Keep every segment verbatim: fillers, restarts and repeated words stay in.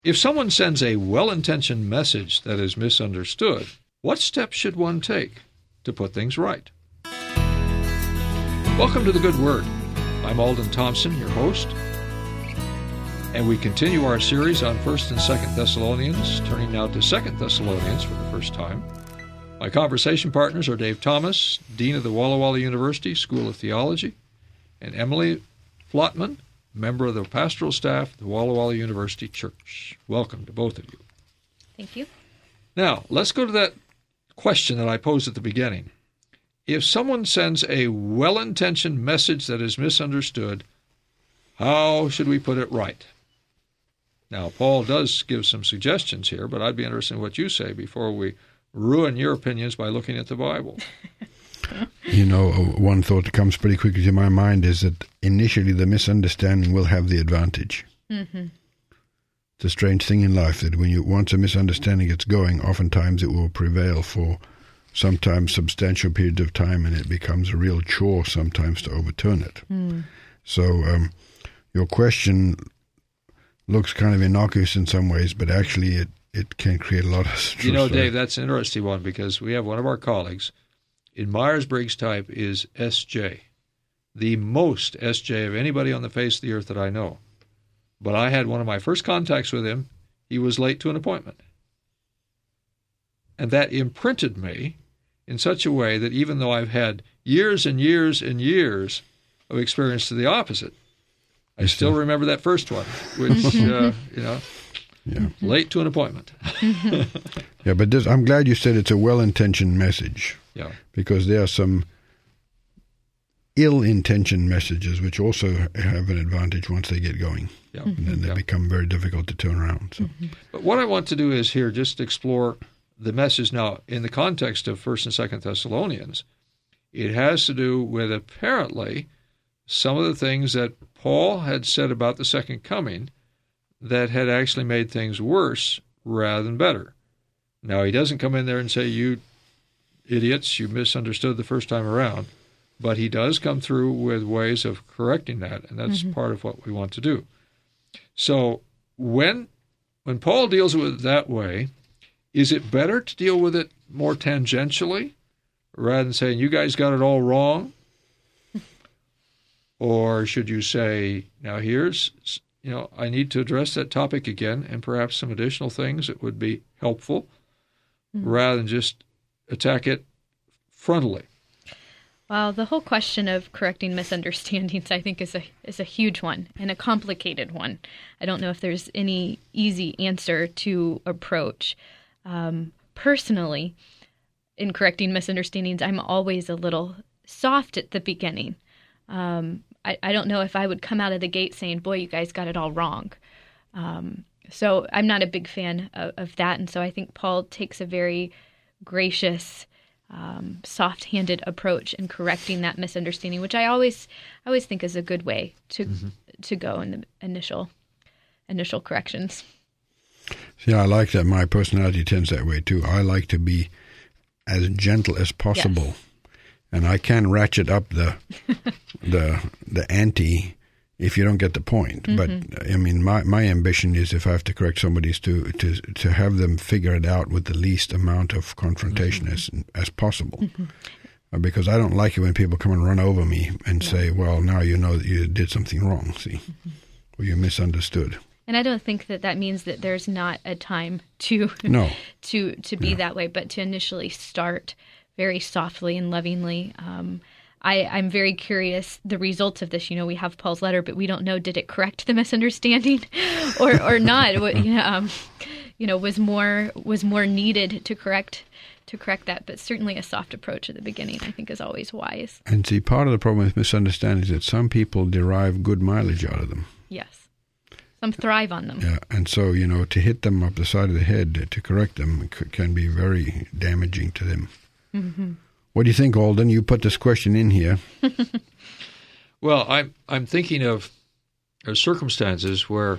If someone sends a well-intentioned message that is misunderstood, what steps should one take to put things right? Welcome to The Good Word. I'm Alden Thompson, your host, and we continue our series on First and Second Thessalonians, turning now to Second Thessalonians for the first time. My conversation partners are Dave Thomas, Dean of the Walla Walla University School of Theology, and Emily Flotman, member of the pastoral staff of the Walla Walla University Church. Welcome to both of you. Thank you. Now, let's go to that question that I posed at the beginning. If someone sends a well-intentioned message that is misunderstood, how should we put it right? Now, Paul does give some suggestions here, but I'd be interested in what you say before we ruin your opinions by looking at the Bible. You know, one thought that comes pretty quickly to my mind is that initially the misunderstanding will have the advantage. Mm-hmm. It's a strange thing in life that when you once a misunderstanding gets going, oftentimes it will prevail for sometimes substantial periods of time, and it becomes a real chore sometimes to overturn it. Mm. So um, your question looks kind of innocuous in some ways, but actually it, it can create a lot of stress. You know, Dave, that's an interesting one because we have one of our colleagues in Myers-Briggs type is S J, the most S J of anybody on the face of the earth that I know. But I had one of my first contacts with him. He was late to an appointment. And that imprinted me in such a way that even though I've had years and years and years of experience to the opposite, I still, still remember that first one, which, uh, you know, yeah. late to an appointment. Yeah, but this, I'm glad you said it's a well-intentioned message. Yeah. Because there are some ill-intentioned messages which also have an advantage once they get going. Yeah. And then they yeah. become very difficult to turn around. So. Mm-hmm. But what I want to do is here just explore the message now in the context of First and Second Thessalonians. It has to do with apparently some of the things that Paul had said about the second coming that had actually made things worse rather than better. Now, he doesn't come in there and say, you idiots, you misunderstood the first time around, but he does come through with ways of correcting that, and that's mm-hmm. part of what we want to do. So when when Paul deals with it that way, is it better to deal with it more tangentially rather than saying, you guys got it all wrong? Or should you say, now here's, you know, I need to address that topic again and perhaps some additional things that would be helpful mm-hmm. rather than just attack it frontally? Well, the whole question of correcting misunderstandings, I think, is a is a huge one and a complicated one. I don't know if there's any easy answer to approach. Um, personally, in correcting misunderstandings, I'm always a little soft at the beginning. Um, I, I don't know if I would come out of the gate saying, boy, you guys got it all wrong. Um, so I'm not a big fan of, of that. And so I think Paul takes a very gracious, um, soft-handed approach in correcting that misunderstanding, which I always I always think is a good way to mm-hmm. to go in the initial initial corrections. Yeah, I like that. My personality tends that way too. I like to be as gentle as possible. Yes. And I can ratchet up the the the ante if you don't get the point. Mm-hmm. But I mean, my, my ambition is, if I have to correct somebody, is to to to have them figure it out with the least amount of confrontation mm-hmm. as as possible. Mm-hmm. Uh, because I don't like it when people come and run over me and yeah. say, "Well, now you know that you did something wrong. See, mm-hmm. or you misunderstood." And I don't think that that means that there's not a time to no. to to be no. that way, but to initially start very softly and lovingly. Um, I, I'm very curious the results of this. You know, we have Paul's letter, but we don't know, did it correct the misunderstanding or or not? What, you know, um, you know, was more was more needed to correct to correct that. But certainly a soft approach at the beginning, I think, is always wise. And see, part of the problem with misunderstandings is that some people derive good mileage out of them. Yes. Some thrive on them. Yeah, and so, you know, to hit them up the side of the head to correct them c- can be very damaging to them. Mm-hmm. What do you think, Alden? You put this question in here. Well, I'm I'm thinking of, of circumstances where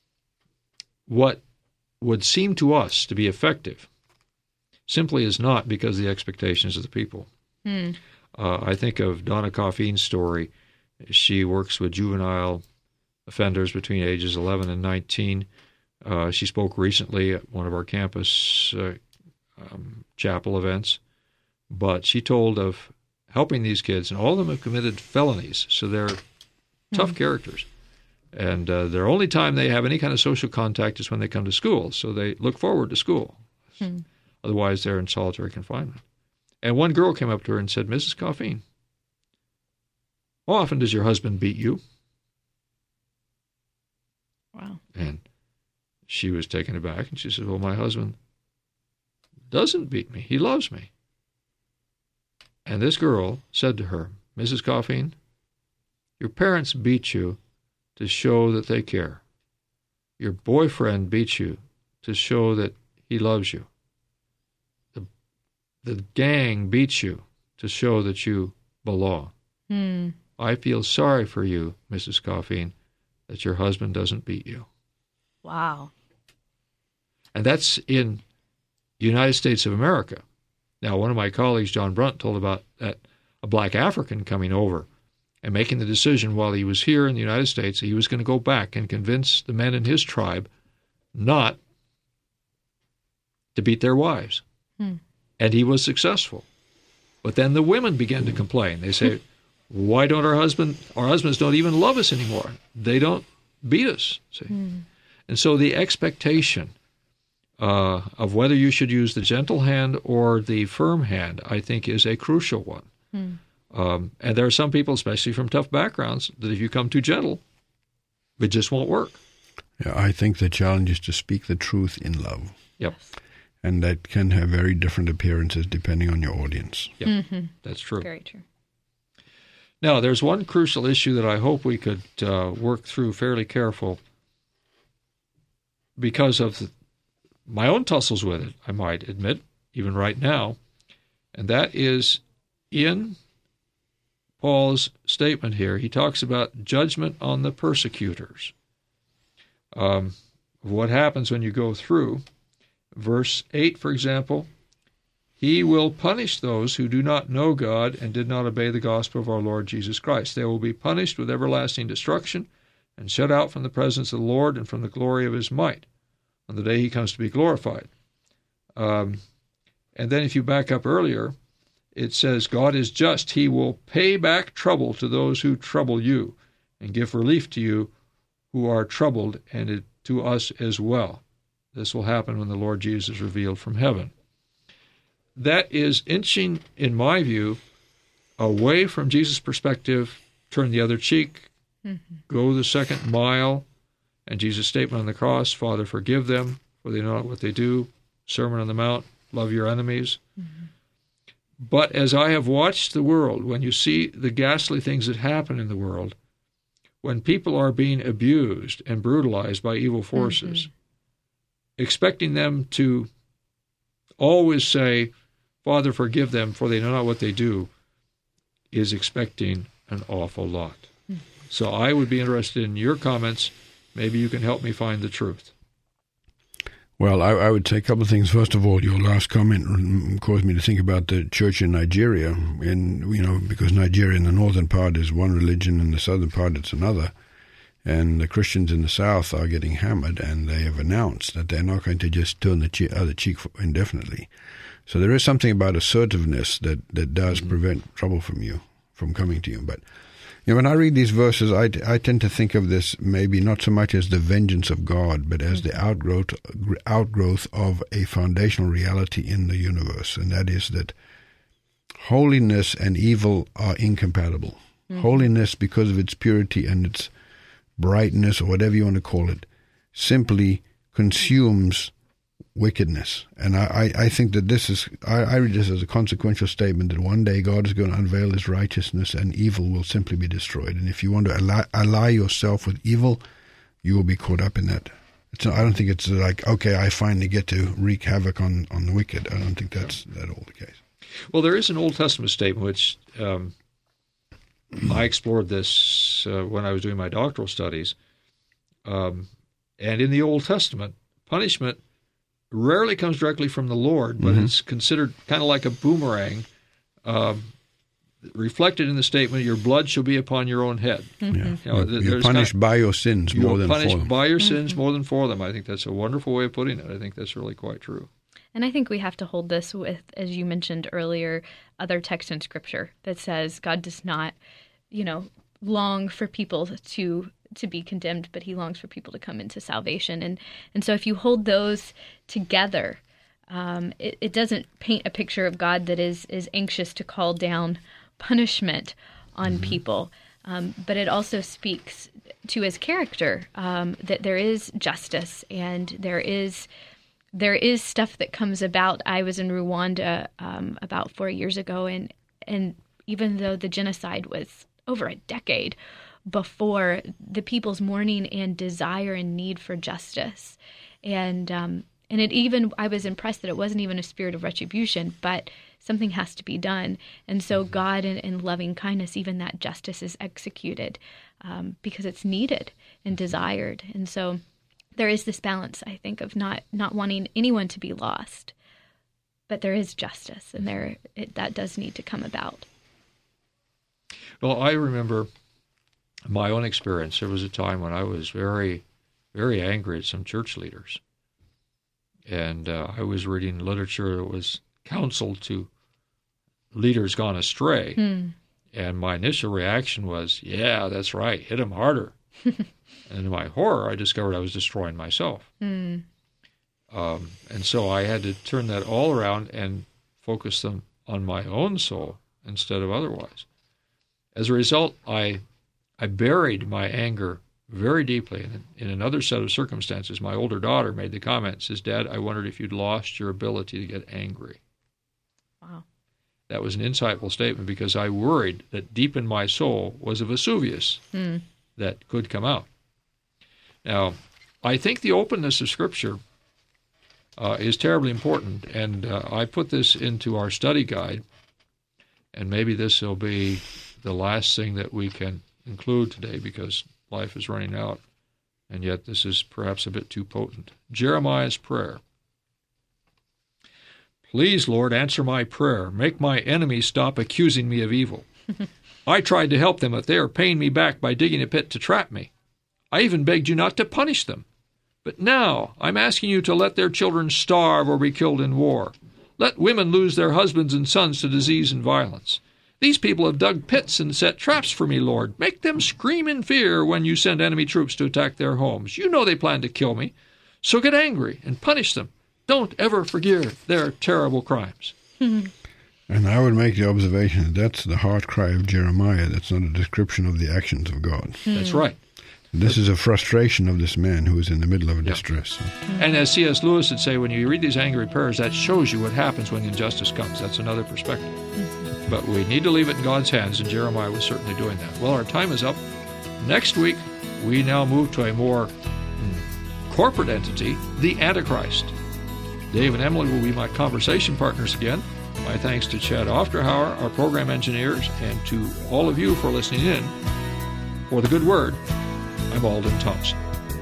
what would seem to us to be effective simply is not because of the expectations of the people. Mm. Uh, I think of Donna Coffeen's story. She works with juvenile offenders between ages eleven and nineteen. Uh, she spoke recently at one of our campus uh, um, chapel events, but she told of helping these kids, and all of them have committed felonies, so they're mm-hmm. tough characters. And uh, their only time they have any kind of social contact is when they come to school, so they look forward to school. Hmm. Otherwise, they're in solitary confinement. And one girl came up to her and said, "Missus Coffeen, how often does your husband beat you?" Wow. And she was taken aback, and she said, "Well, my husband doesn't beat me. He loves me." And this girl said to her, "Missus Coffeen, your parents beat you to show that they care. Your boyfriend beats you to show that he loves you. The, the gang beats you to show that you belong. Hmm. I feel sorry for you, Missus Coffeen, that your husband doesn't beat you." Wow. And that's in the United States of America. Now, one of my colleagues, John Brunt, told about that a black African coming over and making the decision while he was here in the United States, he was going to go back and convince the men in his tribe not to beat their wives. Hmm. And he was successful. But then the women began to complain. They say, "Why don't our husband, our husbands don't even love us anymore. They don't beat us." See? Hmm. And so the expectation uh, of whether you should use the gentle hand or the firm hand, I think, is a crucial one. Hmm. Um, and there are some people, especially from tough backgrounds, that if you come too gentle, it just won't work. Yeah, I think the challenge is to speak the truth in love. Yep. And that can have very different appearances depending on your audience. Yep, mm-hmm. That's true. Very true. Now, there's one crucial issue that I hope we could uh, work through fairly careful because of the, my own tussles with it, I might admit, even right now, and that is in Paul's statement here. He talks about judgment on the persecutors. Um, what happens when you go through. Verse eight, for example, "He will punish those who do not know God and did not obey the gospel of our Lord Jesus Christ. They will be punished with everlasting destruction and shut out from the presence of the Lord and from the glory of his might on the day he comes to be glorified." Um, and then if you back up earlier, it says, "God is just. He will pay back trouble to those who trouble you and give relief to you who are troubled, and it, to us as well. This will happen when the Lord Jesus is revealed from heaven." That is inching, in my view, away from Jesus' perspective, turn the other cheek, mm-hmm. go the second mile, and Jesus' statement on the cross, "Father, forgive them, for they know not what they do," Sermon on the Mount, "Love your enemies." Mm-hmm. But as I have watched the world, when you see the ghastly things that happen in the world, when people are being abused and brutalized by evil forces, mm-hmm. expecting them to always say, "Father, forgive them, for they know not what they do," is expecting an awful lot. Mm-hmm. So I would be interested in your comments. Maybe you can help me find the truth. Well, I, I would say a couple of things. First of all, your last comment caused me to think about the church in Nigeria, and you know, because Nigeria in the northern part is one religion, and the southern part it's another. And the Christians in the south are getting hammered, and they have announced that they're not going to just turn the che- other cheek indefinitely. So there is something about assertiveness that, that does mm-hmm. prevent trouble from you, from coming to you. But you know, when I read these verses, I, I tend to think of this maybe not so much as the vengeance of God, but as the outgrowth, outgrowth of a foundational reality in the universe, and that is that holiness and evil are incompatible. Mm-hmm. Holiness, because of its purity and its brightness, or whatever you want to call it, simply consumes wickedness. And I, I, I think that this is, I, I read this as a consequential statement that one day God is going to unveil his righteousness and evil will simply be destroyed. And if you want to ally, ally yourself with evil, you will be caught up in that. It's not, I don't think it's like, okay, I finally get to wreak havoc on, on the wicked. I don't think that's at all the case. Well, there is an Old Testament statement which um, I explored this uh, when I was doing my doctoral studies. Um, and in the Old Testament, punishment rarely comes directly from the Lord, but mm-hmm. it's considered kind of like a boomerang. Um, reflected in the statement, your blood shall be upon your own head. Yeah. You know, you're th- you're there's punished kind of- by your sins more You're than for punished them. by your sins more than for them. I think that's a wonderful way of putting it. I think that's really quite true. And I think we have to hold this with, as you mentioned earlier, other texts in Scripture that says God does not, you know, long for people to to be condemned, but he longs for people to come into salvation. And and so if you hold those together, um, it, it doesn't paint a picture of God that is, is anxious to call down punishment on mm-hmm. people. Um, but it also speaks to his character, um, that there is justice and there is there is stuff that comes about. I was in Rwanda um, about four years ago, and and even though the genocide was over a decade before, the people's mourning and desire and need for justice, and um, and it even I was impressed that it wasn't even a spirit of retribution, but something has to be done. And so God, in, in loving kindness, even that justice is executed um, because it's needed and desired. And so there is this balance, I think, of not, not wanting anyone to be lost, but there is justice, and there it, that does need to come about. Well, I remember my own experience. There was a time when I was very, very angry at some church leaders. And uh, I was reading literature that was counsel to leaders gone astray. Hmm. And my initial reaction was, yeah, that's right, hit them harder. And to my horror, I discovered I was destroying myself. Hmm. Um, and so I had to turn that all around and focus them on my own soul instead of otherwise. As a result, I I buried my anger very deeply. And in another set of circumstances, my older daughter made the comment, says, Dad, I wondered if you'd lost your ability to get angry. Wow. That was an insightful statement, because I worried that deep in my soul was a Vesuvius mm. that could come out. Now, I think the openness of Scripture uh, is terribly important, and uh, I put this into our study guide, and maybe this will be the last thing that we can include today, because life is running out, and yet this is perhaps a bit too potent. Jeremiah's prayer. Please, Lord, answer my prayer. Make my enemies stop accusing me of evil. I tried to help them, but they are paying me back by digging a pit to trap me. I even begged you not to punish them. But now I'm asking you to let their children starve or be killed in war. Let women lose their husbands and sons to disease and violence. These people have dug pits and set traps for me, Lord. Make them scream in fear when you send enemy troops to attack their homes. You know they plan to kill me. So get angry and punish them. Don't ever forgive their terrible crimes. And I would make the observation that that's the heart cry of Jeremiah. That's not a description of the actions of God. That's right. This is a frustration of this man who is in the middle of a distress. Yeah. And as C S Lewis would say, when you read these angry prayers, that shows you what happens when injustice comes. That's another perspective. Mm-hmm. But we need to leave it in God's hands, and Jeremiah was certainly doing that. Well, our time is up. Next week, we now move to a more mm, corporate entity, the Antichrist. Dave and Emily will be my conversation partners again. My thanks to Chad Ofterhauer, our program engineers, and to all of you for listening in. For the Good Word, I'm Alden Thompson.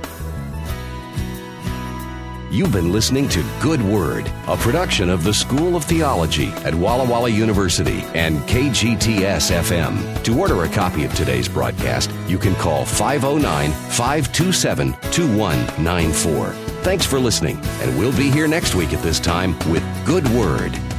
You've been listening to Good Word, a production of the School of Theology at Walla Walla University and K G T S F M. To order a copy of today's broadcast, you can call five oh nine, five two seven, two one nine four. Thanks for listening, and we'll be here next week at this time with Good Word.